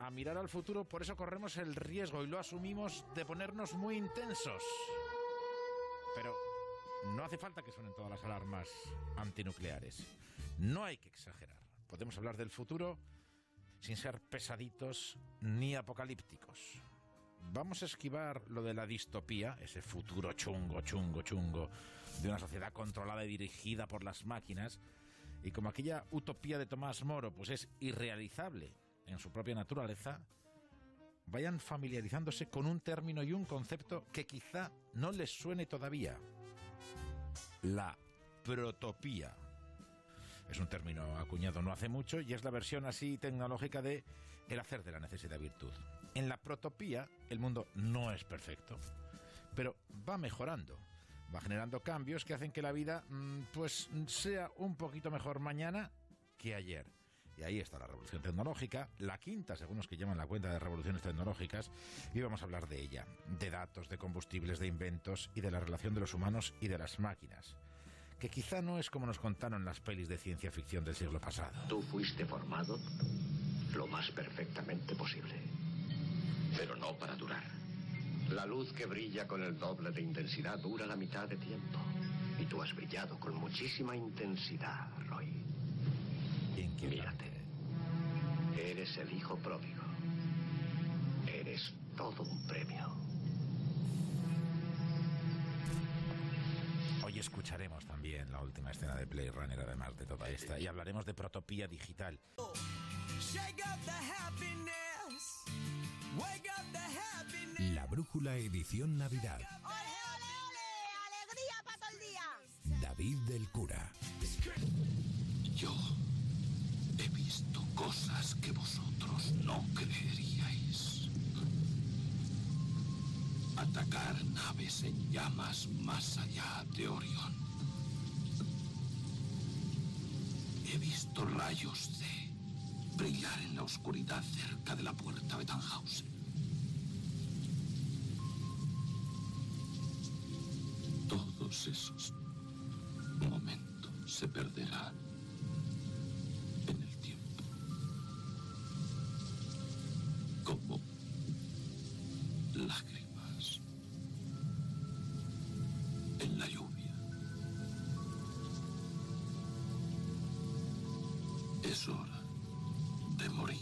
a mirar al futuro, por eso corremos el riesgo y lo asumimos de ponernos muy intensos. Pero no hace falta que suenen todas las alarmas antinucleares. No hay que exagerar. Podemos hablar del futuro sin ser pesaditos ni apocalípticos. Vamos a esquivar lo de la distopía, ese futuro chungo, de una sociedad controlada y dirigida por las máquinas. Y como aquella utopía de Tomás Moro pues es irrealizable en su propia naturaleza, vayan familiarizándose con un término y un concepto que quizá no les suene todavía: la protopía. Es un término acuñado no hace mucho y es la versión así tecnológica de el hacer de la necesidad virtud. En la protopía el mundo no es perfecto, pero va mejorando, va generando cambios que hacen que la vida pues sea un poquito mejor mañana que ayer. Y ahí está la revolución tecnológica, la quinta, según los que llaman la cuenta de revoluciones tecnológicas, y vamos a hablar de ella, de datos, de combustibles, de inventos y de la relación de los humanos y de las máquinas, que quizá no es como nos contaron las pelis de ciencia ficción del siglo pasado. Tú fuiste formado lo más perfectamente posible, pero no para durar. La luz que brilla con el doble de intensidad dura la mitad de tiempo, y tú has brillado con muchísima intensidad, Roy. Mírate. Eres el hijo pródigo. Eres todo un premio. Hoy escucharemos también la última escena de Blade Runner, además de toda esta, y hablaremos de protopía digital. La Brújula edición Navidad. ¡Ole, ole, ole! ¡Alegría para todo el día! David del Cura. Yo he visto cosas que vosotros no creeríais. Atacar naves en llamas más allá de Orión. He visto rayos de brillar en la oscuridad cerca de la puerta de Tannhausen. Todos esos momentos se perderán en el tiempo, como lágrimas en la lluvia. Es hora de morir.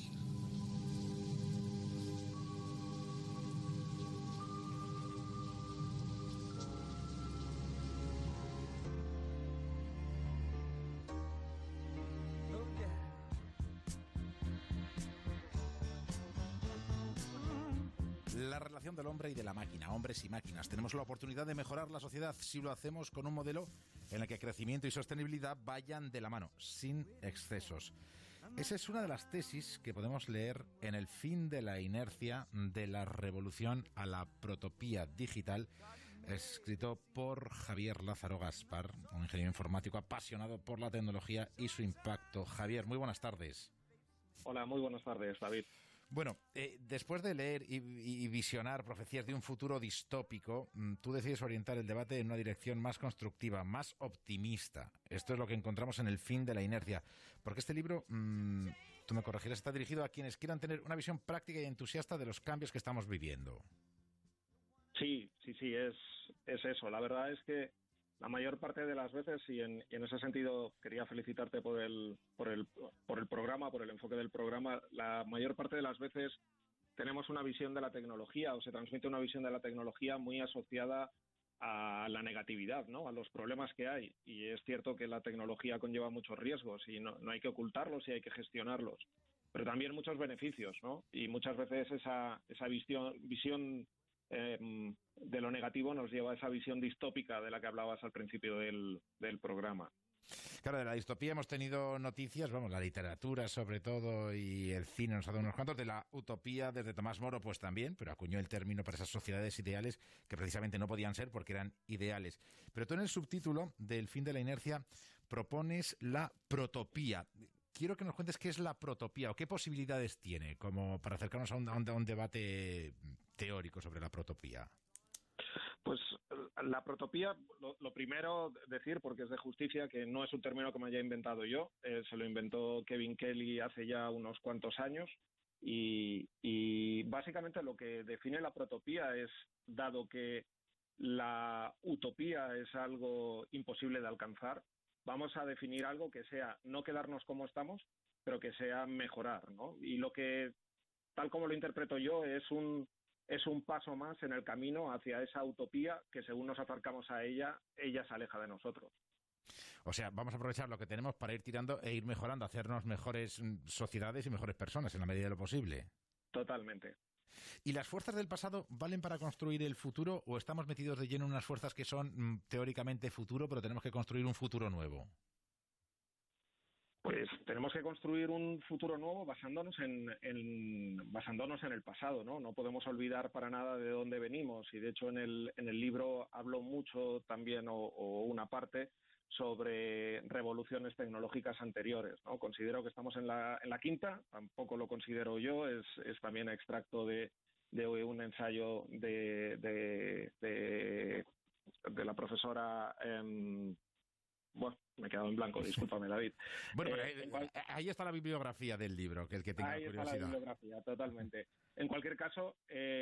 La relación del hombre y de la máquina, hombres y máquinas. Tenemos la oportunidad de mejorar la sociedad si lo hacemos con un modelo en el que crecimiento y sostenibilidad vayan de la mano, sin excesos. Esa es una de las tesis que podemos leer en El fin de la inercia de la revolución a la protopía digital, escrito por Javier Lázaro Gaspar, un ingeniero informático apasionado por la tecnología y su impacto. Javier, muy buenas tardes. Hola, muy buenas tardes, David. Bueno, después de leer y visionar profecías de un futuro distópico, tú decides orientar el debate en una dirección más constructiva, más optimista. Esto es lo que encontramos en El fin de la inercia. Porque este libro, tú me corregirás, está dirigido a quienes quieran tener una visión práctica y entusiasta de los cambios que estamos viviendo. Sí, es eso. La verdad es que la mayor parte de las veces, y en ese sentido quería felicitarte por el programa, por el enfoque del programa, la mayor parte de las veces tenemos una visión de la tecnología, o se transmite una visión de la tecnología muy asociada a la negatividad, ¿no? A los problemas que hay. Y es cierto que la tecnología conlleva muchos riesgos y no hay que ocultarlos y hay que gestionarlos. Pero también muchos beneficios, ¿no? Y muchas veces esa visión de lo negativo nos lleva a esa visión distópica de la que hablabas al principio del programa. Claro, de la distopía hemos tenido noticias, vamos, la literatura sobre todo y el cine nos ha dado unos cuantos, de la utopía desde Tomás Moro pues también, pero acuñó el término para esas sociedades ideales que precisamente no podían ser porque eran ideales. Pero tú en el subtítulo del fin de la inercia propones la protopía. Quiero que nos cuentes qué es la protopía o qué posibilidades tiene como para acercarnos a un debate teórico sobre la protopía. Pues la protopía, lo primero decir, porque es de justicia, que no es un término que me haya inventado yo, se lo inventó Kevin Kelly hace ya unos cuantos años, Y básicamente lo que define la protopía es, dado que la utopía es algo imposible de alcanzar, vamos a definir algo que sea no quedarnos como estamos, pero que sea mejorar, ¿no? Y lo que, tal como lo interpreto yo, es un paso más en el camino hacia esa utopía que, según nos acercamos a ella, ella se aleja de nosotros. O sea, vamos a aprovechar lo que tenemos para ir tirando e ir mejorando, hacernos mejores sociedades y mejores personas en la medida de lo posible. Totalmente. ¿Y las fuerzas del pasado valen para construir el futuro o estamos metidos de lleno en unas fuerzas que son teóricamente futuro, pero tenemos que construir un futuro nuevo? Pues tenemos que construir un futuro nuevo basándonos basándonos en el pasado, ¿no? No podemos olvidar para nada de dónde venimos, y de hecho en el libro hablo mucho también, o una parte, sobre revoluciones tecnológicas anteriores, ¿no? Considero que estamos en la quinta, tampoco lo considero yo, es también extracto de un ensayo de la profesora. Bueno, me he quedado en blanco, discúlpame, David. Bueno, ahí está la bibliografía del libro, que el que tenga curiosidad. Ahí está la bibliografía, totalmente. En cualquier caso,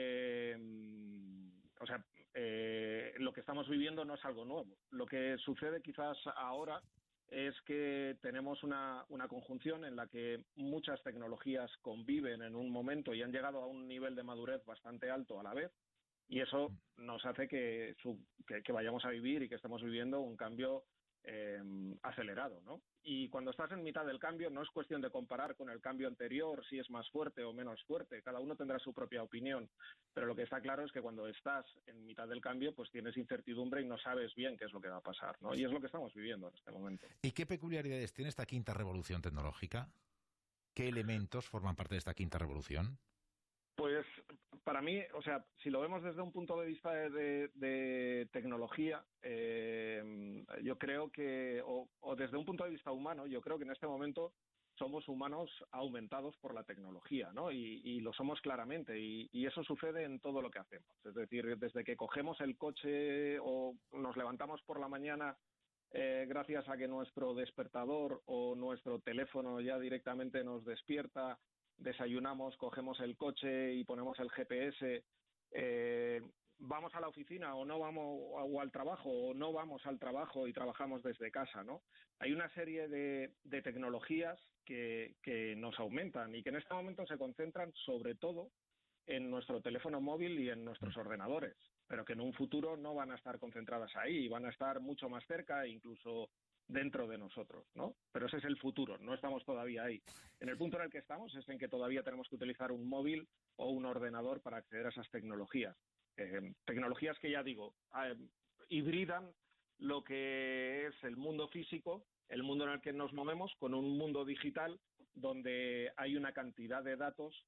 lo que estamos viviendo no es algo nuevo. Lo que sucede quizás ahora es que tenemos una conjunción en la que muchas tecnologías conviven en un momento y han llegado a un nivel de madurez bastante alto a la vez, y eso nos hace que vayamos a vivir y que estemos viviendo un cambio acelerado, ¿no? Y cuando estás en mitad del cambio no es cuestión de comparar con el cambio anterior si es más fuerte o menos fuerte, cada uno tendrá su propia opinión, pero lo que está claro es que cuando estás en mitad del cambio pues tienes incertidumbre y no sabes bien qué es lo que va a pasar, ¿no? Y es lo que estamos viviendo en este momento. ¿Y qué peculiaridades tiene esta quinta revolución tecnológica? ¿Qué elementos forman parte de esta quinta revolución? Pues para mí, o sea, si lo vemos desde un punto de vista de tecnología, yo creo que, o desde un punto de vista humano, yo creo que en este momento somos humanos aumentados por la tecnología, ¿no? Y lo somos claramente, y eso sucede en todo lo que hacemos. Es decir, desde que cogemos el coche o nos levantamos por la mañana, gracias a que nuestro despertador o nuestro teléfono ya directamente nos despierta, desayunamos, cogemos el coche y ponemos el GPS, vamos a la oficina o no vamos, o al trabajo, o no vamos al trabajo y trabajamos desde casa, ¿no? Hay una serie de tecnologías que nos aumentan y que en este momento se concentran sobre todo en nuestro teléfono móvil y en nuestros ordenadores, pero que en un futuro no van a estar concentradas ahí, van a estar mucho más cerca e incluso dentro de nosotros, ¿no? Pero ese es el futuro, no estamos todavía ahí. En el punto en el que estamos es en que todavía tenemos que utilizar un móvil o un ordenador para acceder a esas tecnologías. Tecnologías que, ya digo, hibridan lo que es el mundo físico, el mundo en el que nos movemos, con un mundo digital donde hay una cantidad de datos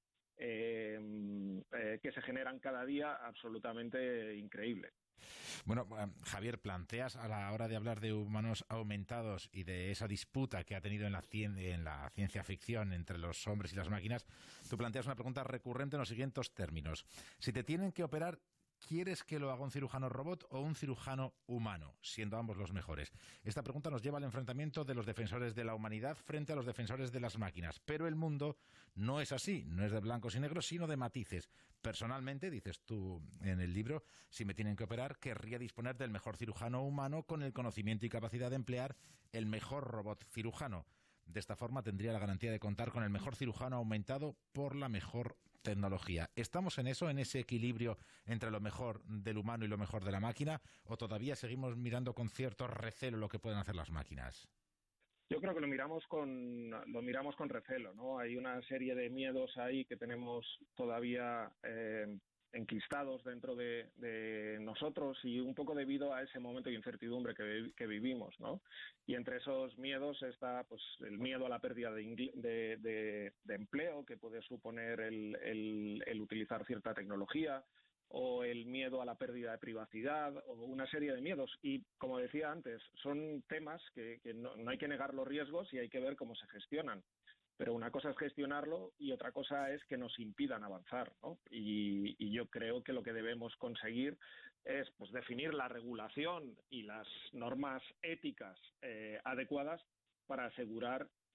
que se generan cada día absolutamente increíble. Bueno, Javier, planteas a la hora de hablar de humanos aumentados y de esa disputa que ha tenido en la ciencia ficción entre los hombres y las máquinas, tú planteas una pregunta recurrente en los siguientes términos. Si te tienen que operar, ¿quieres que lo haga un cirujano robot o un cirujano humano, siendo ambos los mejores? Esta pregunta nos lleva al enfrentamiento de los defensores de la humanidad frente a los defensores de las máquinas. Pero el mundo no es así, no es de blancos y negros, sino de matices. Personalmente, dices tú en el libro, si me tienen que operar, querría disponer del mejor cirujano humano con el conocimiento y capacidad de emplear el mejor robot cirujano. De esta forma tendría la garantía de contar con el mejor cirujano aumentado por la mejor tecnología. ¿Estamos en eso, en ese equilibrio entre lo mejor del humano y lo mejor de la máquina, o todavía seguimos mirando con cierto recelo lo que pueden hacer las máquinas? Yo creo que lo miramos con recelo, ¿no? Hay una serie de miedos ahí que tenemos todavía enquistados dentro de nosotros, y un poco debido a ese momento de incertidumbre que vivimos, ¿no? Y entre esos miedos está pues el miedo a la pérdida de empleo que puede suponer el utilizar cierta tecnología, o el miedo a la pérdida de privacidad, o una serie de miedos. Y, como decía antes, son temas que no hay que negar los riesgos y hay que ver cómo se gestionan. Pero una cosa es gestionarlo y otra cosa es que nos impidan avanzar, ¿no? Y yo creo que lo que debemos conseguir es pues definir la regulación y las normas éticas adecuadas para asegurar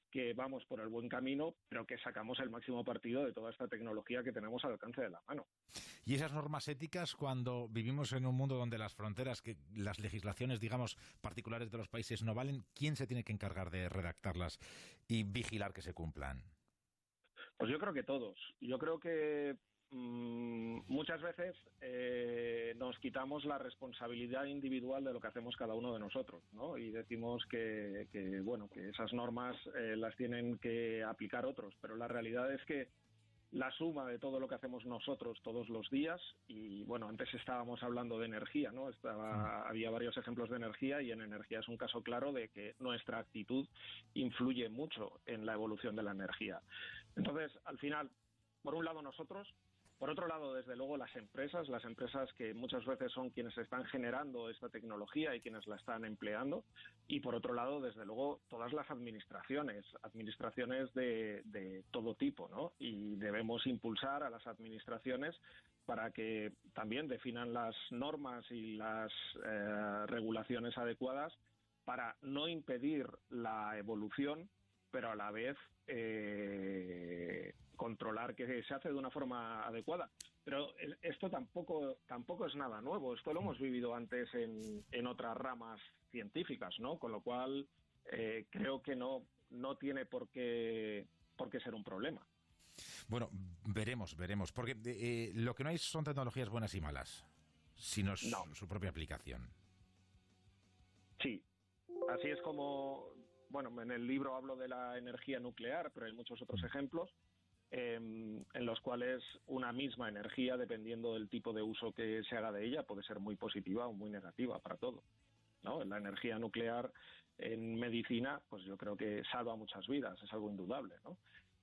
que vamos por el buen camino, pero que sacamos el máximo partido de toda esta tecnología que tenemos al alcance de la mano. Y esas normas éticas, cuando vivimos en un mundo donde las fronteras, que las legislaciones, digamos, particulares de los países no valen, ¿quién se tiene que encargar de redactarlas y vigilar que se cumplan? Pues yo creo que todos. Yo creo que muchas veces nos quitamos la responsabilidad individual de lo que hacemos cada uno de nosotros, ¿no? Y decimos que esas normas las tienen que aplicar otros, pero la realidad es que la suma de todo lo que hacemos nosotros todos los días, y bueno, antes estábamos hablando de energía, ¿no? Había varios ejemplos de energía, y en energía es un caso claro de que nuestra actitud influye mucho en la evolución de la energía. Entonces, al final, por un lado nosotros, por otro lado, desde luego, las empresas que muchas veces son quienes están generando esta tecnología y quienes la están empleando, y por otro lado, desde luego, todas las administraciones de todo tipo, ¿no? Y debemos impulsar a las administraciones para que también definan las normas y las regulaciones adecuadas para no impedir la evolución, pero a la vez controlar que se hace de una forma adecuada. Pero esto tampoco es nada nuevo. Esto lo hemos vivido antes en otras ramas científicas, ¿no? Con lo cual creo que no tiene por qué ser un problema. Bueno, veremos, porque lo que no hay son tecnologías buenas y malas, sino su propia aplicación. Sí, así es como, bueno, en el libro hablo de la energía nuclear, pero hay muchos otros ejemplos en los cuales una misma energía, dependiendo del tipo de uso que se haga de ella, puede ser muy positiva o muy negativa para todo, ¿no? La energía nuclear en medicina, pues yo creo que salva muchas vidas, es algo indudable, ¿no?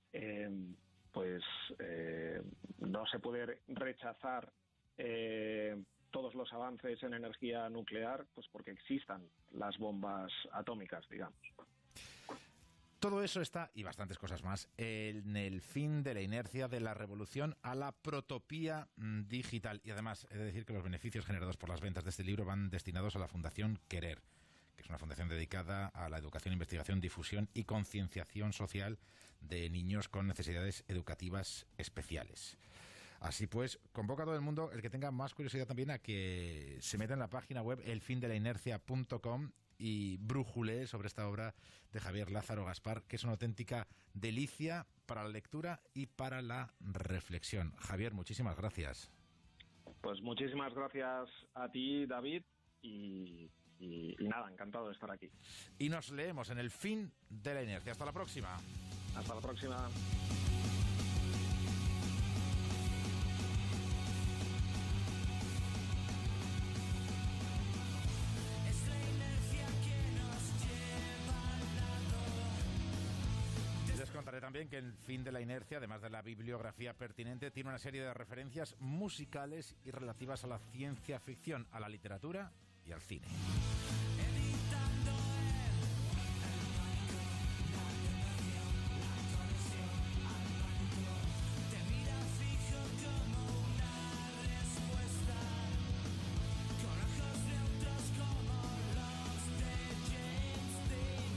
No se puede rechazar todos los avances en energía nuclear, pues porque existan las bombas atómicas, digamos. Todo eso está, y bastantes cosas más, en el fin de la inercia de la revolución a la protopía digital. Y además, he de decir que los beneficios generados por las ventas de este libro van destinados a la Fundación Querer, que es una fundación dedicada a la educación, investigación, difusión y concienciación social de niños con necesidades educativas especiales. Así pues, convoca a todo el mundo, el que tenga más curiosidad también, a que se meta en la página web elfindelaInercia.com y brújule sobre esta obra de Javier Lázaro Gaspar, que es una auténtica delicia para la lectura y para la reflexión. Javier, muchísimas gracias. Pues muchísimas gracias a ti, David, y nada, encantado de estar aquí. Y nos leemos en El fin de la inercia. Hasta la próxima. Hasta la próxima. Contaré también que El fin de la inercia, además de la bibliografía pertinente, tiene una serie de referencias musicales y relativas a la ciencia ficción, a la literatura y al cine.